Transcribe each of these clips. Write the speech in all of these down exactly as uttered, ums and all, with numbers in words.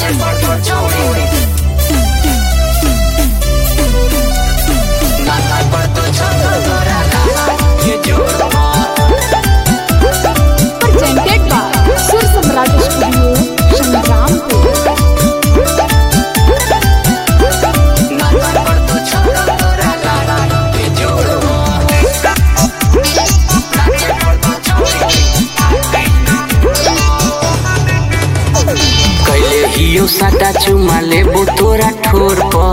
साटा चुमा लेबो तोरा ठोर पर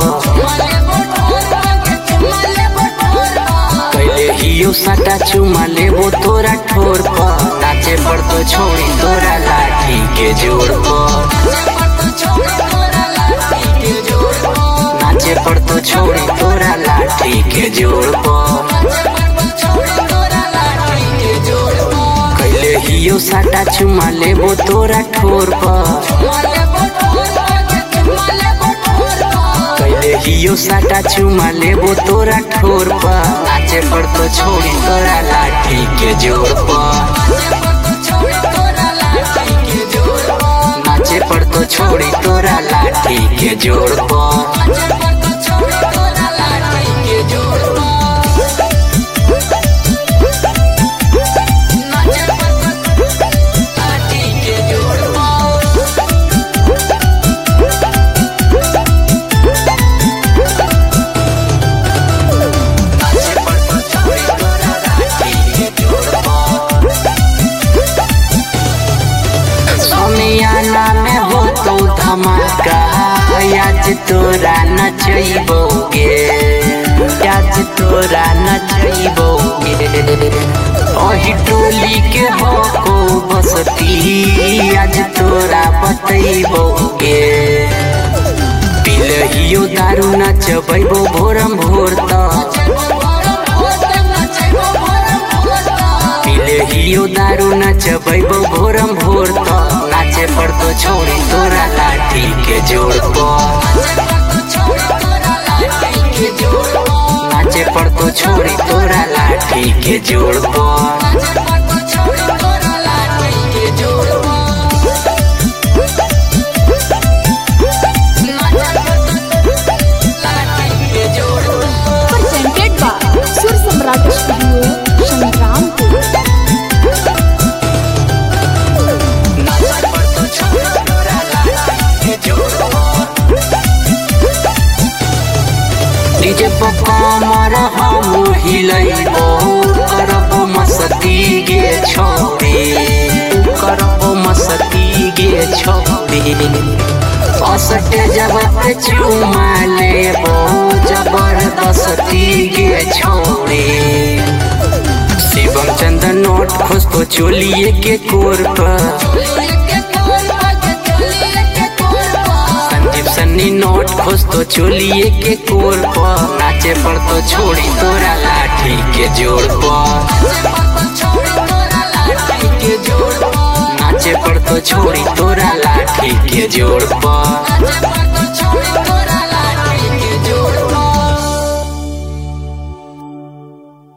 कैले हियो साटा चुमा लेबो तोरा ठोर पर नाचे पर तो छोड़ी तोरा लाठी के जोर पर नाचे पर तो छोड़ी तोरा लाठी के जोर पर कैले हियो साटा चुमा लेबो तोरा ठोर पर हियो साटा चुमा लेबो तोरा ठोर पर नाचे पर तो छोड़ी तोरा लाठी के जोर पर नाचे पर तो छोड़ी तोरा लाठी के जोर पर में हो तो धमाका आज तोरा नचैबोगे आज तोरा नचैबोगे अही टोली के हो को बसती आज तोरा बतैबोगे पिलहियो दारू नचबैबो भोरम भोर तक पिलहियो दारू नचबैबो भोरम भोर तक नाचे पर तो छोड़ी तोरा लाठी के जोर पर नाचे पर तो छोड़ी तोरा लाठी के जोर पर presented by Sur Samrat Studio, Shangrampur. DJ पर कमर हम हिलैबो करबो मस्ती गे छोड़ी करबो मस्ती गे छोड़ी असटे जब पे चुमा लेबो जबरदस्ती गे छोड़ी शिवम चंदन नोट खोजतो चोलिए के कोर पर सन्नी नोट खोजतो चोलिए के कोर पर नाचे पर तो छोड़ी तोरा लाठी के जोर पर नाचे पर तो छोड़ी तोरा लाठी के जोर पर।